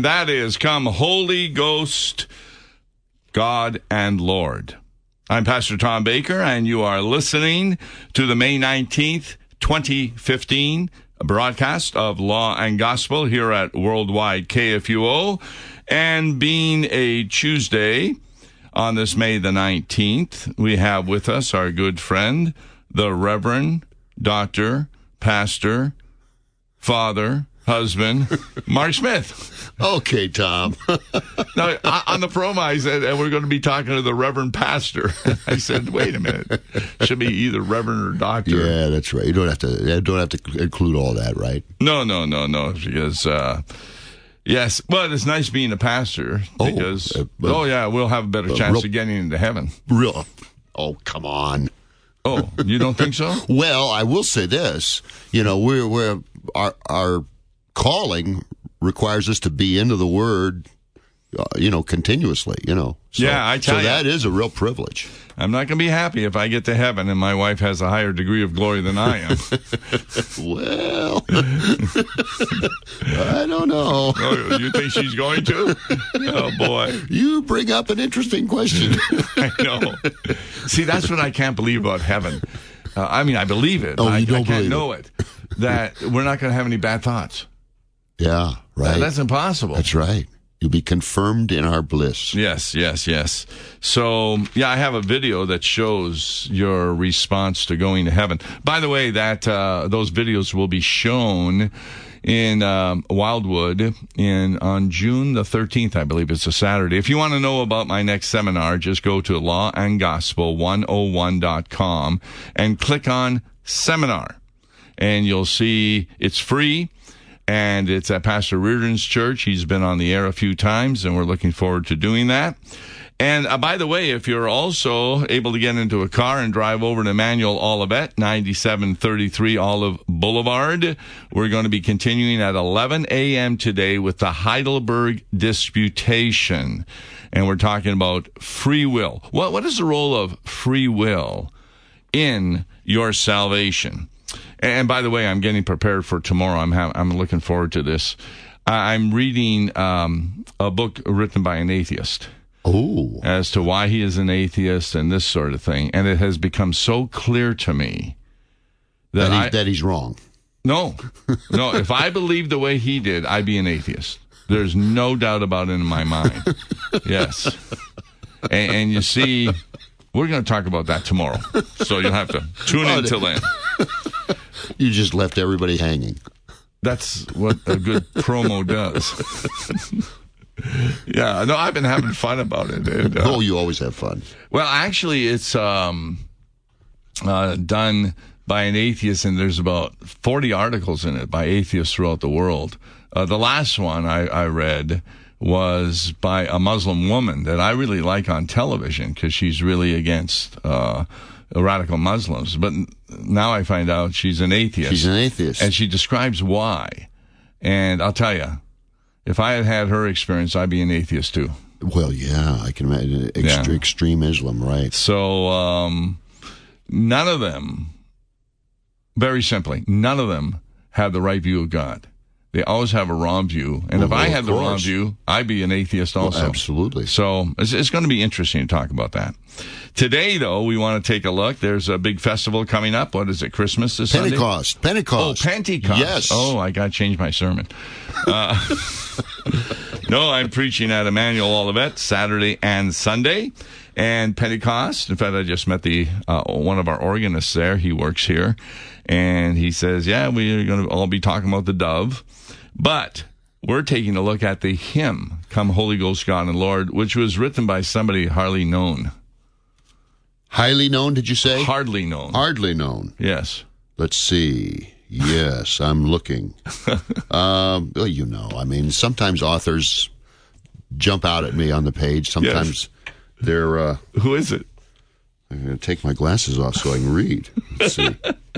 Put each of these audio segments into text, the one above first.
and that is Come Holy Ghost, God and Lord. I'm Pastor Tom Baker, and you are listening to the May 19th, 2015 broadcast of Law and Gospel here at Worldwide KFUO. And being a Tuesday on this May the 19th, we have with us our good friend, the Reverend Dr. Pastor, Father, husband, Mark Smith. Okay, Tom. Now, on the promo, I said, and we're going to be talking to the Reverend Pastor. I said, wait a minute. Should be either Reverend or Doctor. Yeah, that's right. You don't have to include all that, right? No. Because, yes, but it's nice being a pastor because, we'll have a better chance of getting into heaven. Real? Oh, come on. Oh, you don't think so? Well, I will say this. You know, our calling requires us to be into the Word, continuously, So, yeah, I tell you. So that is a real privilege. I'm not going to be happy if I get to heaven and my wife has a higher degree of glory than I am. Well, I don't know. Oh, you think she's going to? Oh, boy. You bring up an interesting question. I know. See, that's what I can't believe about heaven. I believe it. Oh, you don't I can't know it. That we're not going to have any bad thoughts. Yeah, right. That's impossible. That's right. You'll be confirmed in our bliss. Yes. So, I have a video that shows your response to going to heaven. By the way, that those videos will be shown in Wildwood on June the 13th, I believe it's a Saturday. If you want to know about my next seminar, just go to lawandgospel101.com and click on seminar. And you'll see it's free. And it's at Pastor Reardon's church. He's been on the air a few times, and we're looking forward to doing that. And by the way, if you're also able to get into a car and drive over to Emmanuel Olivet, 9733 Olive Boulevard, we're going to be continuing at 11 a.m. today with the Heidelberg Disputation. And we're talking about free will. What is the role of free will in your salvation? And by the way, I'm getting prepared for tomorrow. I'm looking forward to this. I'm reading a book written by an atheist. Oh, as to why he is an atheist and this sort of thing. And it has become so clear to me that he's wrong. No. If I believed the way he did, I'd be an atheist. There's no doubt about it in my mind. Yes. And you see, we're going to talk about that tomorrow. So you'll have to tune in till then. You just left everybody hanging. That's what a good promo does. Yeah, no, I've been having fun about it. And, you always have fun. Well, actually, it's done by an atheist, and there's about 40 articles in it by atheists throughout the world. The last one I read was by a Muslim woman that I really like on television because she's really against radical Muslims. But now I find out she's an atheist. She's an atheist. And she describes why. And I'll tell you, if I had had her experience, I'd be an atheist too. Well, yeah, I can imagine. Extreme Islam, right. So none of them, very simply, none of them have the right view of God. They always have a wrong view. And if I had the wrong view, I'd be an atheist also. Well, absolutely. So it's going to be interesting to talk about that. Today, though, we want to take a look. There's a big festival coming up. What is it, Christmas this Sunday? Pentecost. Oh, Pentecost. Yes. Oh, I got to change my sermon. No, I'm preaching at Emmanuel Olivet Saturday and Sunday. And Pentecost, in fact, I just met one of our organists there. He works here. And he says, we're going to all be talking about the dove. But we're taking a look at the hymn, Come Holy Ghost, God and Lord, which was written by somebody hardly known. Highly known, did you say? Hardly known. Hardly known. Yes. Let's see. Yes, I'm looking. Sometimes authors jump out at me on the page. Sometimes they're... Who is it? I'm going to take my glasses off so I can read. Let's see.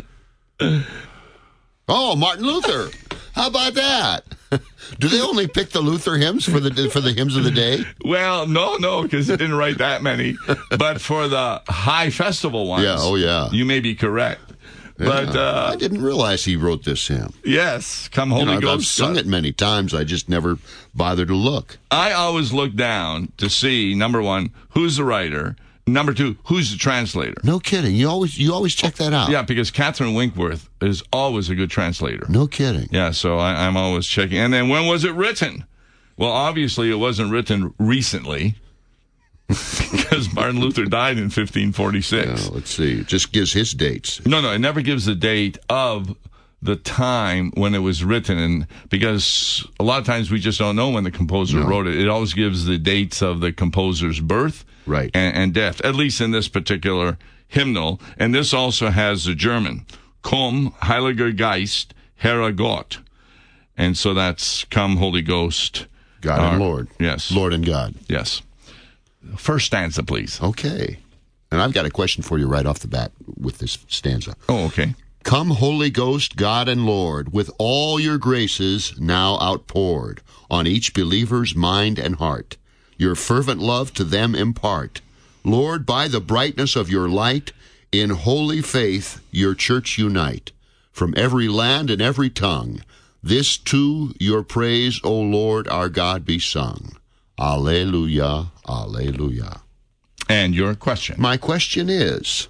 Oh, Martin Luther. How about that? Do they only pick the Luther hymns for the hymns of the day? Well, no, because he didn't write that many. But for the high festival ones, you may be correct. But I didn't realize he wrote this hymn. yes, come Holy I've Ghost. sung it many times. I just never bothered to look. I always look down to see, number one, who's the writer. Number two, who's the translator. No kidding. You always check that out. Yeah, because Catherine Winkworth is always a good translator. No kidding. Yeah, so I'm always checking. And then when was it written? Well, obviously it wasn't written recently because Martin Luther died in 1546. Yeah, let's see. It just gives his dates. No, it never gives the date of the time when it was written, and because a lot of times we just don't know when the composer wrote it. It always gives the dates of the composer's birth and death, at least in this particular hymnal. And this also has the German, Komm, Heiliger Geist, Herr Gott. And so that's Come, Holy Ghost. God and Lord. Yes. Lord and God. Yes. First stanza, please. Okay. And I've got a question for you right off the bat with this stanza. Oh, okay. Come, Holy Ghost, God and Lord, with all your graces now outpoured on each believer's mind and heart. Your fervent love to them impart. Lord, by the brightness of your light, in holy faith your church unite. From every land and every tongue, this too your praise, O Lord, our God, be sung. Alleluia, alleluia. And your question? My question is,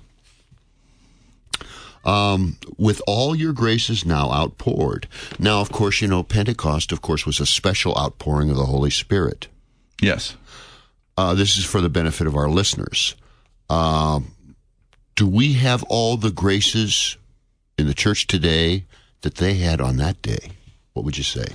with all your graces now outpoured. Now, of course, Pentecost, of course, was a special outpouring of the Holy Spirit. Yes. This is for the benefit of our listeners. Do we have all the graces in the church today that they had on that day? What would you say?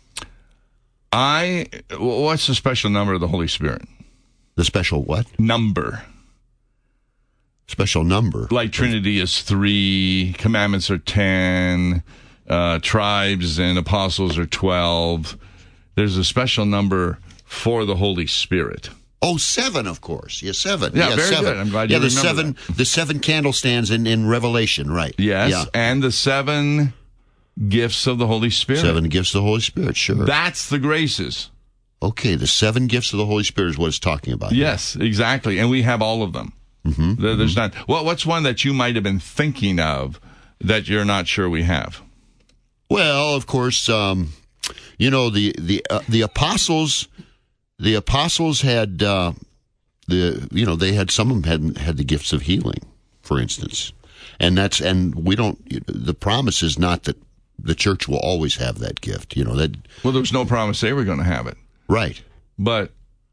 What's the special number of the Holy Spirit? The special what? Number. Special number. Like Trinity is 3, commandments are 10, tribes and apostles are 12. There's a special number for the Holy Spirit. Oh, 7, of course. Yeah, 7. Yeah, very 7. good. I'm glad you remember the 7 candlestands in Revelation, right? Yes, yeah. And the 7 gifts of the Holy Spirit. 7 gifts of the Holy Spirit, sure. That's the graces. Okay, the 7 gifts of the Holy Spirit is what it's talking about. Yes, exactly. And we have all of them. Mm-hmm. There's not. What's one that you might have been thinking of that you're not sure we have? Well, of course, the apostles. The apostles had they had, some of them had the gifts of healing, for instance, and we don't. The promise is not that the church will always have that gift. That. Well, there was no promise they were going to have it. Right. But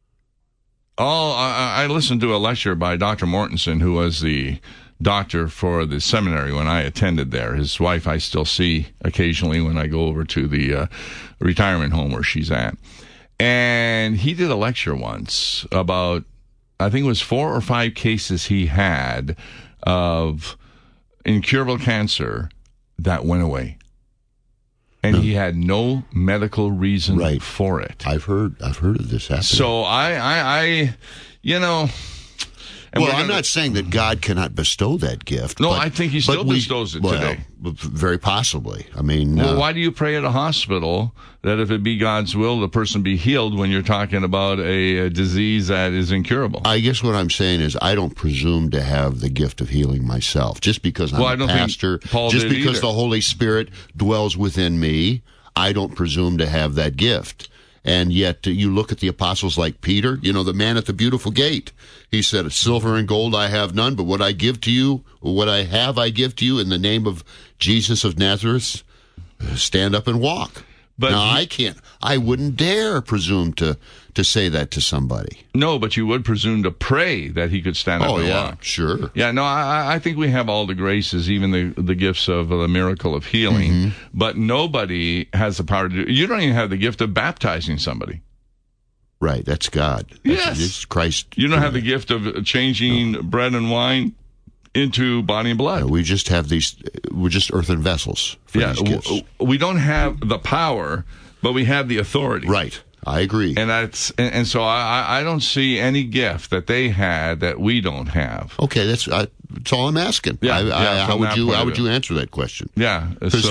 I listened to a lecture by Dr. Mortensen, who was the doctor for the seminary when I attended there. His wife I still see occasionally when I go over to the retirement home where she's at. And he did a lecture once about, I think it was 4 or 5 cases he had of incurable cancer that went away. And he had no medical reason for it. I've heard of this happening. So I well, I'm not saying that God cannot bestow that gift. No, I think he still bestows it today. Very possibly. I mean... Well, why do you pray at a hospital that if it be God's will, the person be healed when you're talking about a disease that is incurable? I guess what I'm saying is I don't presume to have the gift of healing myself. Just because I'm a pastor, just because the Holy Spirit dwells within me, I don't presume to have that gift. And yet you look at the apostles like Peter, the man at the beautiful gate. He said, silver and gold I have none, but what I give to you, what I have I give to you in the name of Jesus of Nazareth, stand up and walk. But now I wouldn't dare presume to say that to somebody. No, but you would presume to pray that he could stand up and walk. Sure. Yeah, no, I think we have all the graces, even the gifts of the miracle of healing, but nobody has the power to do. You don't even have the gift of baptizing somebody. Right, that's God. It's Christ. You don't have the gift of changing bread and wine into body and blood. We just have we're just earthen vessels for these gifts. We don't have the power, but we have the authority. Right. I agree. And so I don't see any gift that they had that we don't have. Okay, that's all I'm asking. Yeah, how would you answer that question? Yeah. Because,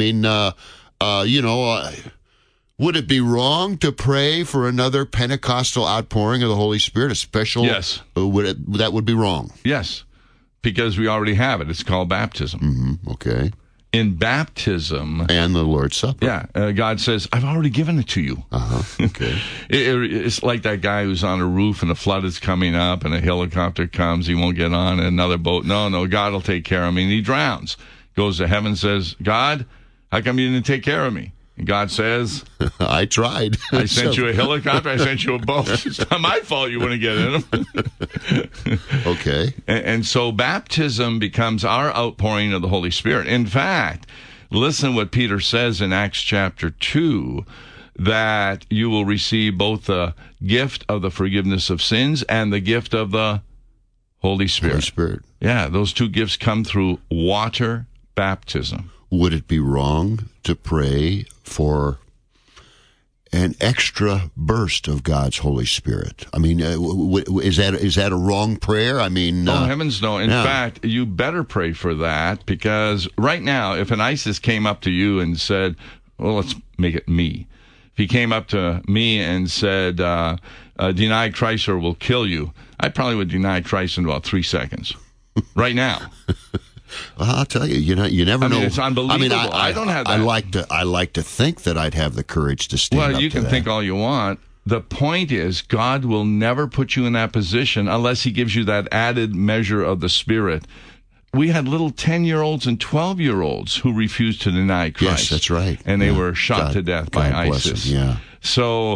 would it be wrong to pray for another Pentecostal outpouring of the Holy Spirit, a special? Yes. That would be wrong. Yes. because we already have it. It's called baptism. Mm-hmm. Okay. In baptism... And the Lord's Supper. Yeah. God says, I've already given it to you. Uh-huh. Okay. It's like that guy who's on a roof and a flood is coming up and a helicopter comes. He won't get on another boat. No, God will take care of me. And he drowns. Goes to heaven, says, God, how come you didn't take care of me? And God says, I tried. I sent you a helicopter. I sent you a boat. It's not my fault you wouldn't get in them. Okay. And so baptism becomes our outpouring of the Holy Spirit. In fact, listen what Peter says in Acts chapter 2, that you will receive both the gift of the forgiveness of sins and the gift of the Holy Spirit. Holy Spirit. Yeah, those two gifts come through water baptism. Would it be wrong to pray for an extra burst of God's Holy Spirit? I mean, is that a wrong prayer? I mean... oh, heavens no. In fact, you better pray for that, because right now, if an ISIS came up to you and said, well, let's make it me. If he came up to me and said, deny Christ or we'll kill you, I probably would deny Christ in about 3 seconds. Right now. Well, I'll tell you, you never know. It's unbelievable. I don't have that. I like to think that I'd have the courage to stand up to that. Well, you can think all you want. The point is, God will never put you in that position unless he gives you that added measure of the Spirit. We had little 10-year-olds and 12-year-olds who refused to deny Christ. Yes, that's right. And they were shot to death by ISIS. Yeah. So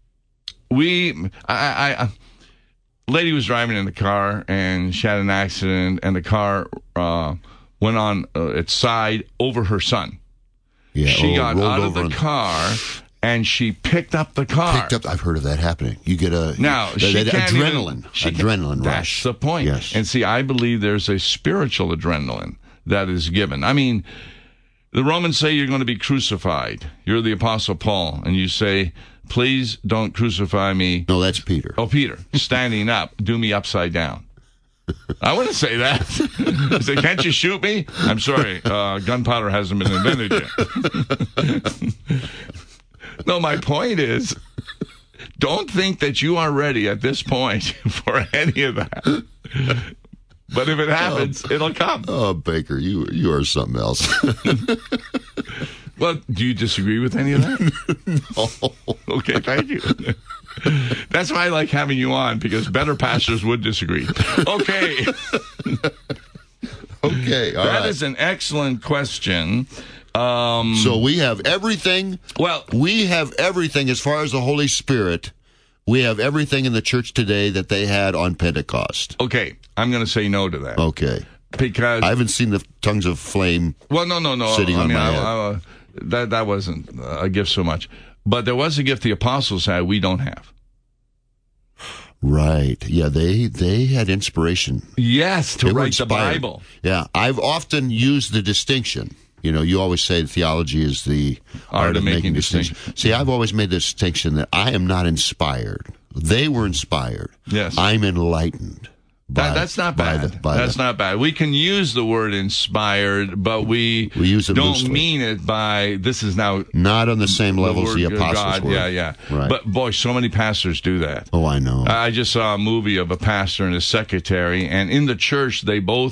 lady was driving in the car, and she had an accident, and the car went on its side over her son. Yeah, she got out of the car, and she picked up the car. I've heard of that happening. You get adrenaline rush. That's the point. Yes. And see, I believe there's a spiritual adrenaline that is given. I mean, the Romans say you're going to be crucified. You're the Apostle Paul, and you say, please don't crucify me. No, that's Peter. Oh, Peter, standing up, do me upside down. I wouldn't say that. I say, can't you shoot me? I'm sorry, gunpowder hasn't been invented yet. No, my point is, don't think that you are ready at this point for any of that. But if it happens, it'll come. Oh, Baker, you are something else. Well, do you disagree with any of that? No. Okay, thank you. That's why I like having you on, because better pastors would disagree. Okay. Okay, all right. That is an excellent question. So we have everything. Well, we have everything as far as the Holy Spirit. We have everything in the church today that they had on Pentecost. Okay, I'm going to say no to that. Okay. Because I haven't seen the tongues of flame. Well, no. Sitting on my head. That wasn't a gift so much. But there was a gift the apostles had we don't have. Right. Yeah, they had inspiration. Yes, to write the Bible. Yeah, I've often used the distinction. You always say theology is the art of making distinction. See, I've always made the distinction that I am not inspired. They were inspired. Yes. I'm enlightened. That's not bad. That's not bad. We can use the word inspired, but we use it don't loosely. Mean it by this is now not on the same level as the apostles were. Yeah. Right. But boy, so many pastors do that. Oh, I know. I just saw a movie of a pastor and his secretary, and in the church,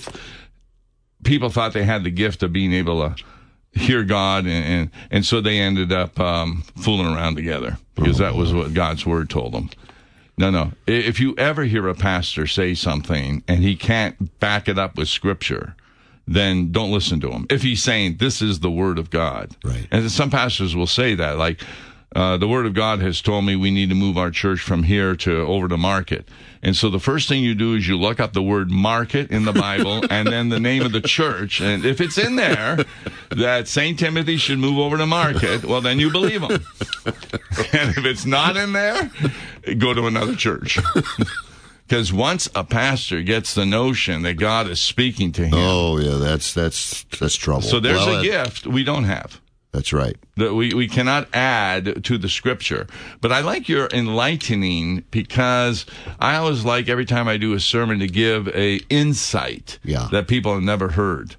people thought they had the gift of being able to hear God, and so they ended up fooling around together, because that was what God's word told them. No. If you ever hear a pastor say something and he can't back it up with Scripture, then don't listen to him. If he's saying, this is the Word of God. Right. And some pastors will say that, like, the Word of God has told me we need to move our church from here to over to Market. And so the first thing you do is you look up the word Market in the Bible and then the name of the church. And if it's in there that St. Timothy should move over to Market, well, then you believe them. And if it's not in there, go to another church. Because once a pastor gets the notion that God is speaking to him. Oh, yeah, that's trouble. So there's a gift we don't have. That's right. That we cannot add to the Scripture. But I like your enlightening, because I always like, every time I do a sermon, to give a insight that people have never heard.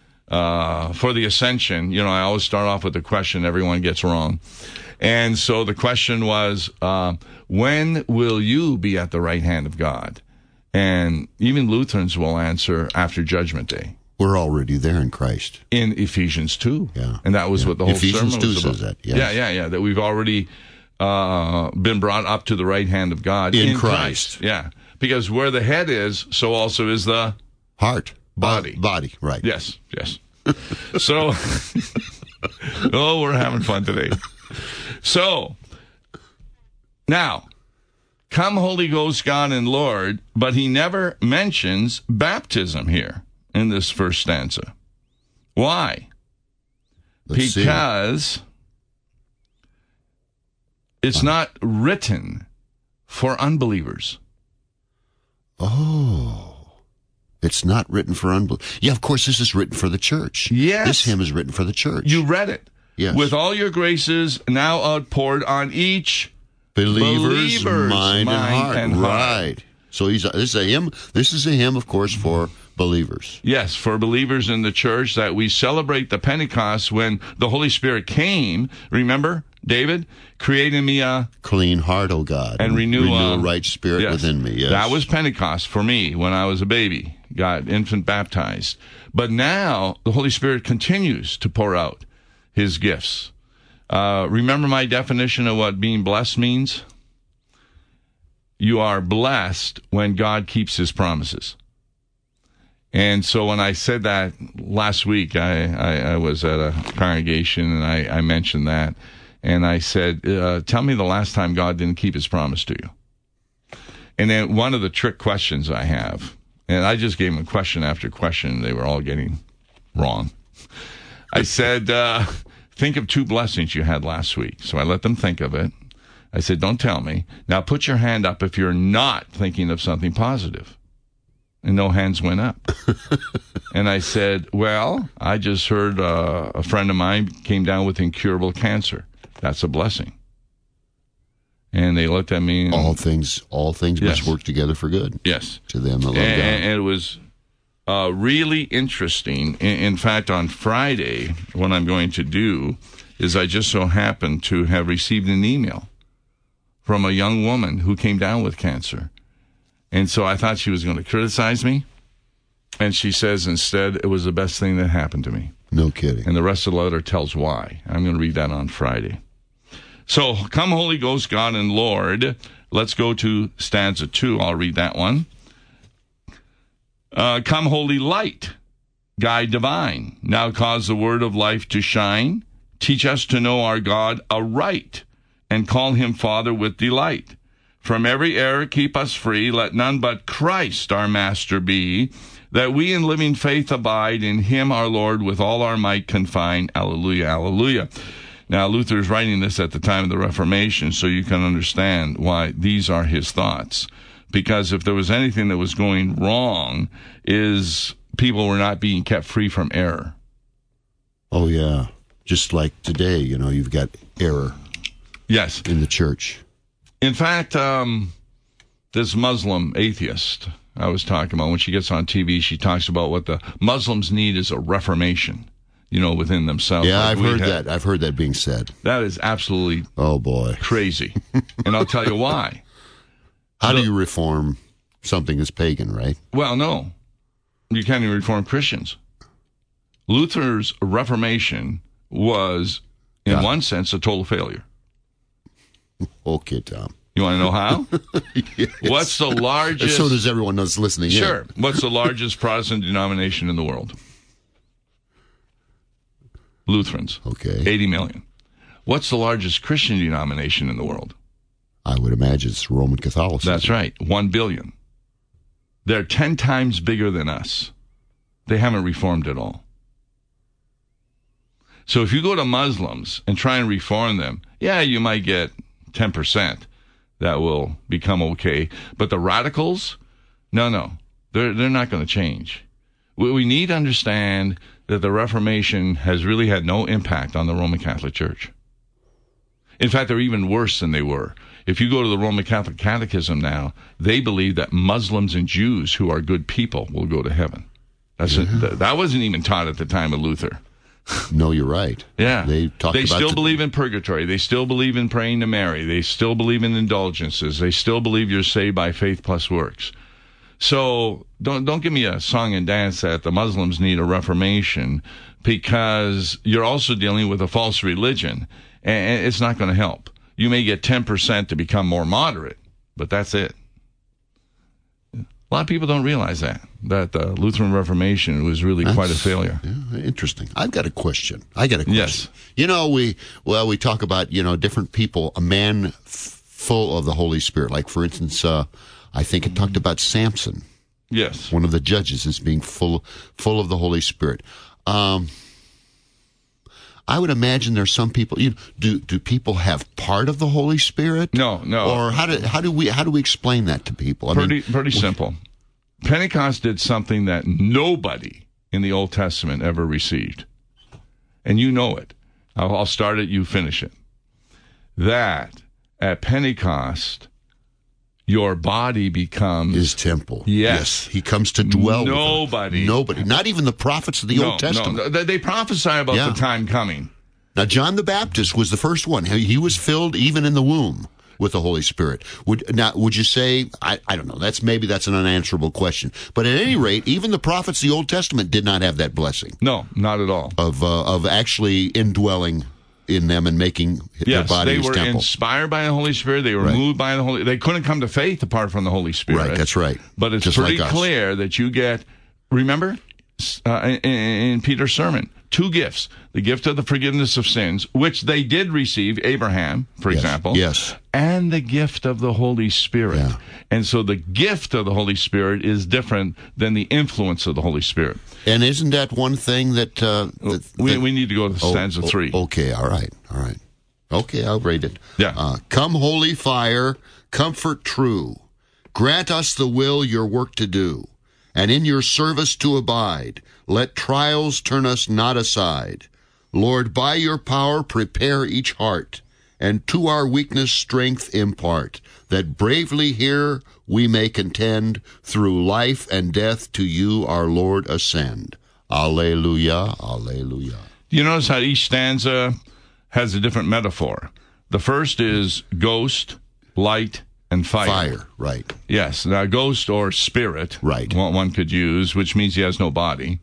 For the ascension, I always start off with a question everyone gets wrong. And so the question was, when will you be at the right hand of God? And even Lutherans will answer after Judgment Day. We're already there in Christ. In Ephesians 2. Yeah. And that was what the whole Ephesians sermon was 2 about. says that. Yes. Yeah. That we've already been brought up to the right hand of God in Christ. Yeah. Because where the head is, so also is the heart. Body. Body, right. Yes. So, we're having fun today. So, now, come Holy Ghost, God and Lord, but he never mentions baptism here in this first stanza. Why? Because it's not written for unbelievers. Oh. It's not written for unbelievers. Yeah, of course, this is written for the church. Yes. This hymn is written for the church. You read it. Yes. With all your graces now outpoured on each believer's mind and heart. Right. So this is a hymn. This is a hymn, of course, for believers. Yes, for believers in the church, that we celebrate the Pentecost when the Holy Spirit came. Remember, David, create in me a clean heart, O God, and renew a right spirit within me. Yes. That was Pentecost for me when I was a baby, got infant baptized. But now the Holy Spirit continues to pour out his gifts. Remember my definition of what being blessed means? You are blessed when God keeps his promises. And so when I said that last week, I was at a congregation and I mentioned that. And I said, tell me the last time God didn't keep his promise to you. And then one of the trick questions I have, and I just gave them question after question. They were all getting wrong. I said, think of 2 blessings you had last week. So I let them think of it. I said, don't tell me. Now put your hand up if you're not thinking of something positive. And no hands went up. And I said, well, I just heard a friend of mine came down with incurable cancer. That's a blessing. And they looked at me. And, all things must work together for good. Yes. To them that love God. And it was really interesting. In fact, on Friday, what I'm going to do is I just so happened to have received an email from a young woman who came down with cancer. And so I thought she was going to criticize me. And she says instead, it was the best thing that happened to me. No kidding. And the rest of the letter tells why. I'm going to read that on Friday. So, come Holy Ghost, God and Lord. Let's go to stanza 2. I'll read that one. Come Holy Light, Guide Divine. Now cause the word of life to shine. Teach us to know our God aright, and call him Father with delight. From every error keep us free. Let none but Christ our Master be, that we in living faith abide, in him our Lord with all our might confine. Alleluia, alleluia. Now, Luther is writing this at the time of the Reformation, so you can understand why these are his thoughts. Because if there was anything that was going wrong, is people were not being kept free from error. Oh, yeah. Just like today, you've got error. Yes. In the church. In fact, this Muslim atheist I was talking about, when she gets on TV, she talks about what the Muslims need is a reformation, within themselves. Yeah, I've heard that. I've heard that being said. That is absolutely crazy. And I'll tell you why. How do you reform something that's pagan, right? Well, no. You can't even reform Christians. Luther's Reformation was, in one sense, a total failure. Okay, Tom. You want to know how? Yes. What's the largest... So does everyone that's listening. Sure. What's the largest Protestant denomination in the world? Lutherans. Okay. 80 million. What's the largest Christian denomination in the world? I would imagine it's Roman Catholicism. That's right. 1 billion. They're 10 times bigger than us. They haven't reformed at all. So if you go to Muslims and try and reform them, you might get 10% that will become okay. But the radicals, no. They're not going to change. We need to understand that the Reformation has really had no impact on the Roman Catholic Church. In fact, they're even worse than they were. If you go to the Roman Catholic Catechism now, they believe that Muslims and Jews who are good people will go to heaven. That wasn't even taught at the time of Luther. No, you're right. Yeah. They still believe in purgatory. They still believe in praying to Mary. They still believe in indulgences. They still believe you're saved by faith plus works. So don't give me a song and dance that the Muslims need a reformation, because you're also dealing with a false religion, and it's not going to help. You may get 10% to become more moderate, but that's it. A lot of people don't realize that the Lutheran Reformation was really quite a failure. Yeah, interesting. I've got a question. Yes. You know, we talk about, different people, a man full of the Holy Spirit. Like, for instance, I think it talked about Samson. Yes. One of the judges as being full of the Holy Spirit. I would imagine there's some people. Do people have part of the Holy Spirit? No. Or how do we explain that to people? Pretty simple. Pentecost did something that nobody in the Old Testament ever received, and you know it. I'll start it. You finish it. That at Pentecost, your body becomes his temple. Yes. He comes to dwell Nobody. Not even the prophets of the Old Testament. No. They prophesy about the time coming. Now, John the Baptist was the first one. He was filled even in the womb with the Holy Spirit. Would you say, I don't know, that's an unanswerable question. But at any rate, even the prophets of the Old Testament did not have that blessing. No, not at all. Of actually indwelling in them and making their body his temple. They were inspired by the Holy Spirit. They were moved by the Holy. They couldn't come to faith apart from the Holy Spirit. Right, that's right. But it's pretty clear that you get. Remember, in Peter's sermon, 2 gifts: the gift of the forgiveness of sins, which they did receive, Abraham, for example. Yes. And the gift of the Holy Spirit. Yeah. And so the gift of the Holy Spirit is different than the influence of the Holy Spirit. And isn't that one thing that... we need to go to stanza 3. Okay, all right. Okay, I'll read it. Yeah. Come, holy fire, comfort true. Grant us the will your work to do, and in your service to abide. Let trials turn us not aside. Lord, by your power prepare each heart, and to our weakness strength impart, that bravely here we may contend, through life and death to you our Lord ascend. Alleluia, alleluia. You notice how each stanza has a different metaphor. The first is ghost, light, and fire. Fire, right. Yes, now ghost or spirit, right. One could use, which means he has no body.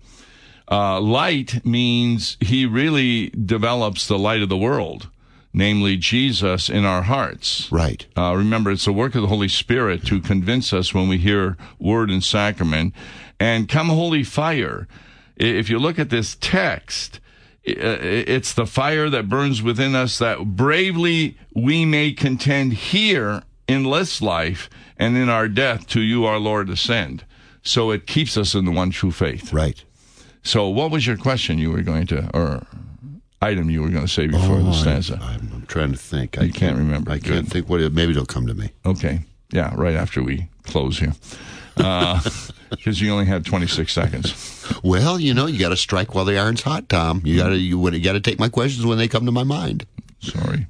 Light means he really develops the light of the world, namely Jesus in our hearts. Right. Remember, it's the work of the Holy Spirit to convince us when we hear word and sacrament. And come holy fire. If you look at this text, it's the fire that burns within us, that bravely we may contend here in this life and in our death to you, our Lord, ascend. So it keeps us in the one true faith. Right. So what was your question you were going to, or item you were going to say before the stanza? I'm trying to think. I can't remember. I can't think what it, maybe it'll come to me. Okay. Yeah, right after we close here. Because you only had 26 seconds. Well, you got to strike while the iron's hot, Tom. You got to take my questions when they come to my mind. Sorry.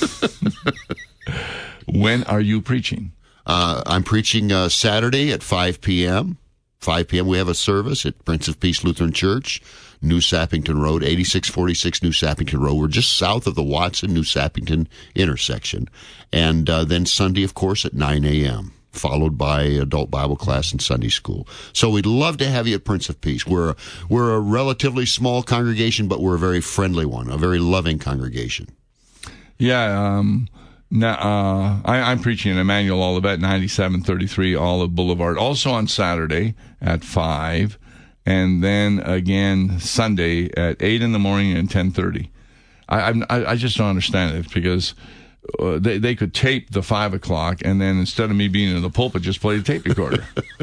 When are you preaching? I'm preaching Saturday at 5 p.m. 5 p.m. we have a service at Prince of Peace Lutheran Church, New Sappington Road, 8646 New Sappington Road. We're just south of the Watson-New Sappington intersection. And then Sunday, of course, at 9 a.m., followed by adult Bible class and Sunday school. So we'd love to have you at Prince of Peace. We're a relatively small congregation, but we're a very friendly one, a very loving congregation. Yeah, Now, I'm preaching in Emmanuel Olivet, 9733 Olive Boulevard, also on Saturday at 5, and then again Sunday at 8 in the morning and 10:30. I just don't understand it, because they could tape the 5 o'clock, and then instead of me being in the pulpit, just play the tape recorder.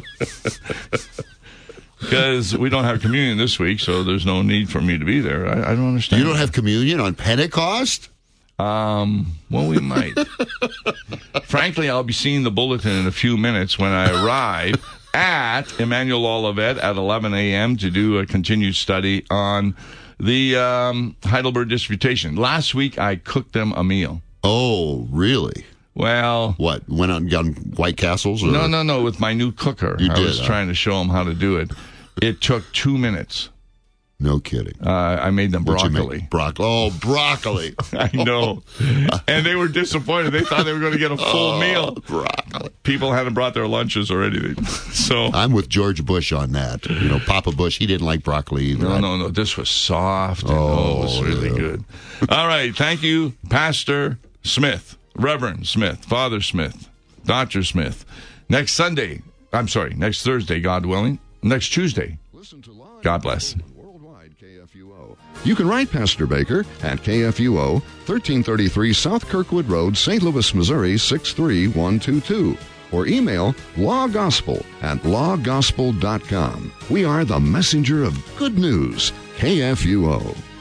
Because we don't have communion this week, so there's no need for me to be there. I don't understand. You don't have communion on Pentecost? Well, we might. Frankly, I'll be seeing the bulletin in a few minutes when I arrive at Emmanuel Olivet at 11 a.m. to do a continued study on the Heidelberg Disputation. Last week, I cooked them a meal. Oh, really? Well... What, went out and got White Castles? Or? No, with my new cooker. I was trying to show them how to do it. It took 2 minutes. No kidding. I made them broccoli. Broccoli. I know. And they were disappointed. They thought they were going to get a full meal. Broccoli. People hadn't brought their lunches already. So I'm with George Bush on that. Papa Bush, he didn't like broccoli either. No. This was soft. And, it was really good. All right. Thank you, Pastor Smith, Reverend Smith, Father Smith, Dr. Smith. Next Thursday, God willing. Next Tuesday. God bless. You can write Pastor Baker at KFUO, 1333 South Kirkwood Road, St. Louis, Missouri, 63122. Or email lawgospel@lawgospel.com. We are the messenger of good news, KFUO.